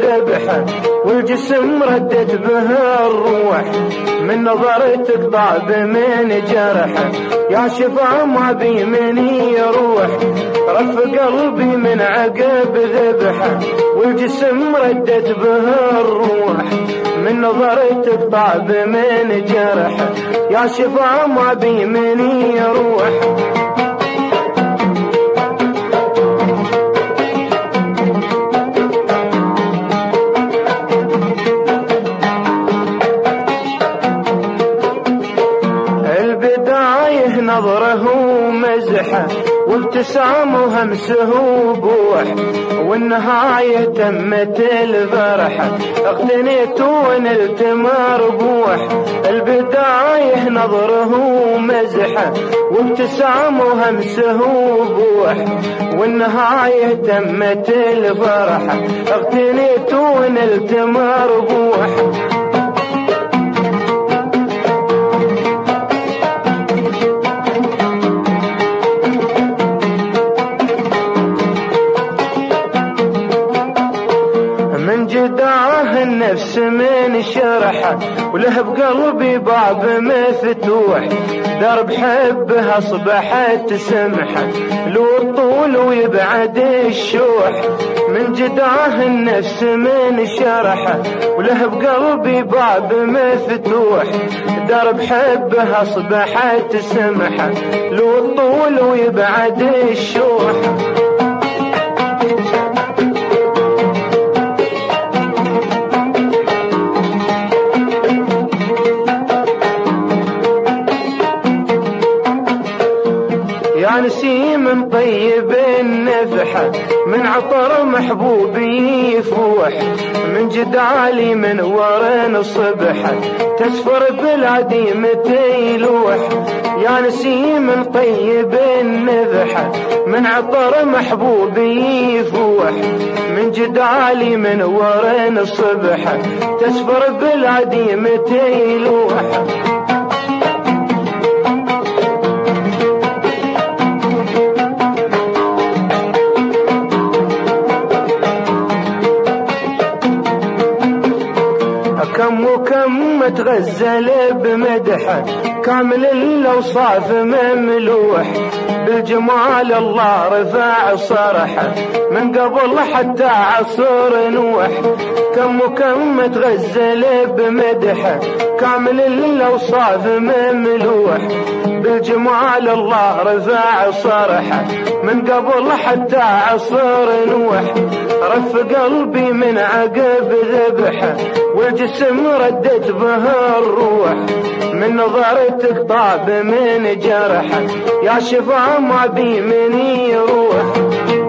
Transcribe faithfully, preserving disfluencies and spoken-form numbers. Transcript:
بذبحه والجسم ردت به الروح من نظرتك طاب من جرحه يا شفا ما بي من يروح رف قلبي من عقب ذبحه والجسم ردت به الروح من نظرتك طاب من جرحه يا شفا ما بي من يروح نظره مزحه وابتسامه همسه بوح والنهاية تمت الفرحة اغتنيت ونلت مربوح البداية نظره مزحه وابتسامه همسه بوح والنهاية تمت الفرحة اغتنيت ونلت مربوح من جدعه النفس من شرحه وله بقلبي باب مفتوح درب حبها اصبحت سمحه لو الطول ويبعد الشوح من جدعه النفس من شرحه وله بقلبي باب مفتوح درب حبها اصبحت سمحه لو الطول ويبعد الشوح يا نسيم طيب النفحة من عطر محبوبي يفوح من جدالي من ورن الصبحة تسفر بلادي متى يلوح يا نسيم طيب النفحة من عطر محبوبي يفوح من جدالي من ورن الصبحة تسفر بلادي متى يلوح كم وكم متغزل بمدحه كامل الاوصاف مملوح بالجمال الله رفع صرحه من قبل حتى عصر نوح كم وكم متغزل بمدحه كامل الاوصاف مملوح بالجمال الله رفع صرحه من قبل حتى عصر نوح رف قلبي من عقب ذبحه والجسم ردت به الروح من نظرتك طاب من جرحه يا شفا ما بي من يروح